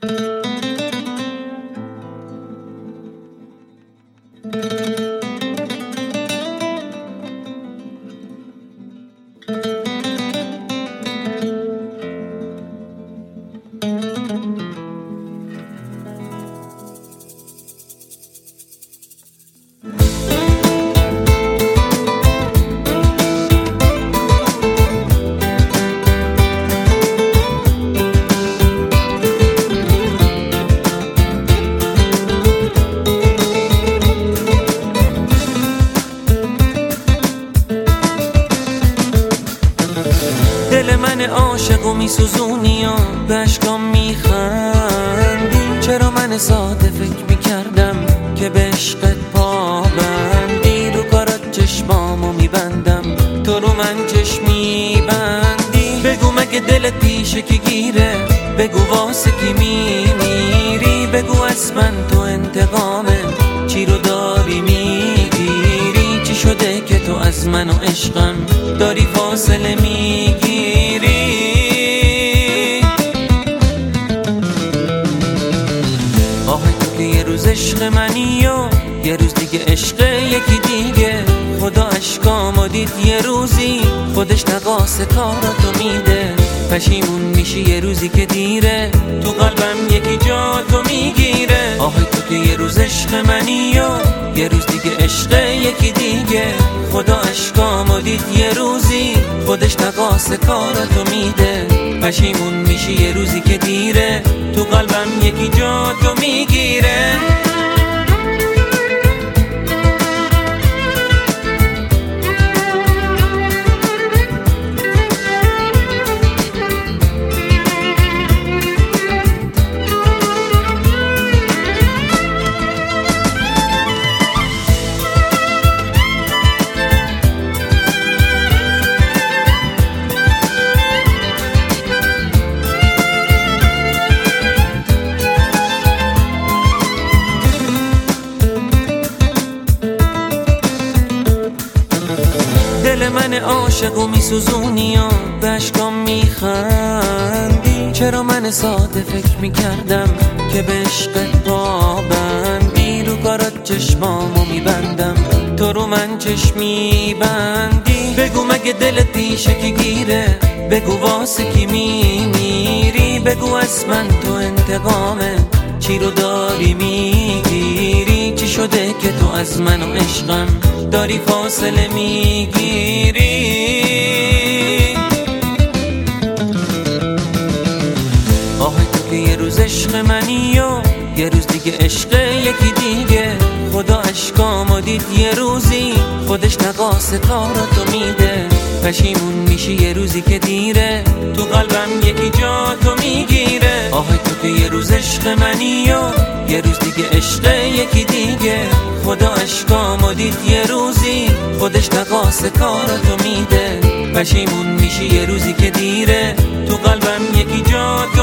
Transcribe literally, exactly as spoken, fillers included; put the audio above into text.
دل من عاشق و میسوزونی و به اشکام میخندی. چرا من ساده فکر میکردم که به عشقت پابندی. رو کارات چشمامو میبندم تو رو من چشم میبندی. بگو مگه دلت پیشه که گیره، بگو واسه کی میمیری. بگو از من تو انتقامه چی رو داری میگیری. چی شده که تو از من و عشقم داری فاصله میگیری. آه تو که یه روز عشق منی و یه روز دیگه عشق یکی دیگه. خدا اشکامو دید یه روزی خودش نقاس کاراتو میده. پشیمون میشی یه روزی که دیره، تو قلبم یکی جا تو میگیره. آه تو که یه روز عشق منی و یه روز دیگه عشق یکی دیگه. خدا اشکامو دید یه روزی خودش نقاس کاراتو میده. پشیمون میشی یه روزی که دیره، تو قلبم یکی جا تو میگیره. دل من عاشق و میسوزونی و به اشکام میخندی. چرا من ساده فکر میکردم که به عشقت پابندی. رو کارات چشمامو میبندم تو رو من چشم میبندی. بگو مگه دلت پیشه که گیره، بگو واسه کی میمیری. بگو از من تو انتقامه چی رو داری میگیری. چی شده که تو از من و عشقم داری فاصله میگیری. آه تو که یه روز عشق منی و یه روز دیگه عشق یکی دیگه. خدا اشکامو دید یه روزی خودش نقاس کاراتو میده. پشیمون میشی یه روزی که دیره، تو قلبم یکی جا تو میگیره. آه تو که یه روز عشق منی و یه روز دیگه عشق یکی دیگه. خدا اشکامو دید یه روزی خودش نقاس کاراتو میده. پشیمون میشی یه روزی که دیره، تو قلبم یکی جا تو